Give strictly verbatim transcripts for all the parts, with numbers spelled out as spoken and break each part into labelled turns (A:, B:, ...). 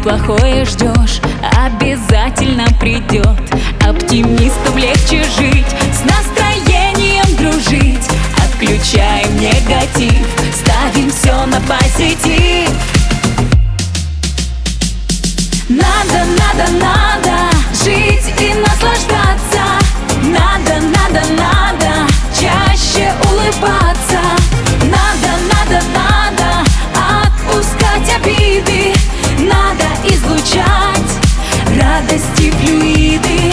A: плохое ждешь, обязательно придет. Оптимистам легче жить, с настроением дружить. Отключаем негатив, ставим все на позитив. Надо, надо, надо жить и наслаждаться. Надо, надо, надо чаще улыбаться. Надо, надо, надо отпускать обиды. Надо излучать радости флюиды.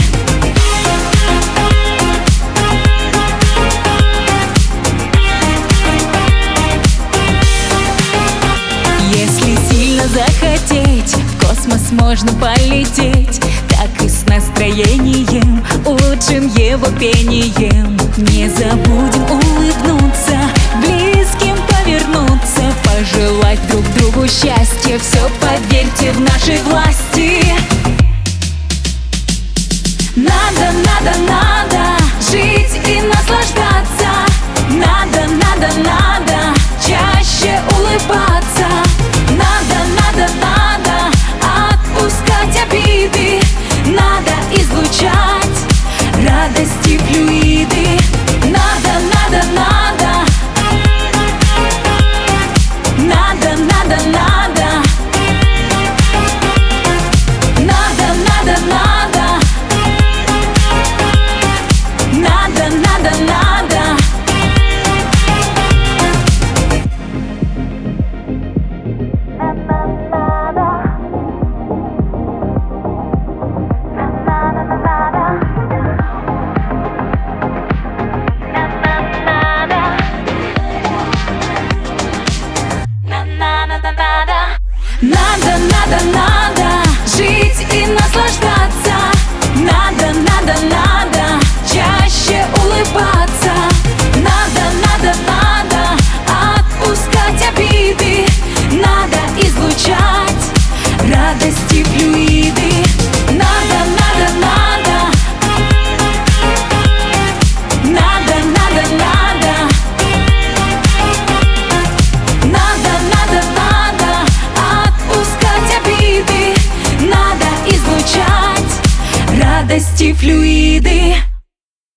A: Если сильно захотеть, в космос можно полететь. Так и с настроением, улучшим его пением. Не забудем улыбнуться, близким повернуться, пожелать друг другу счастья. Все, поверьте, в нашей власти.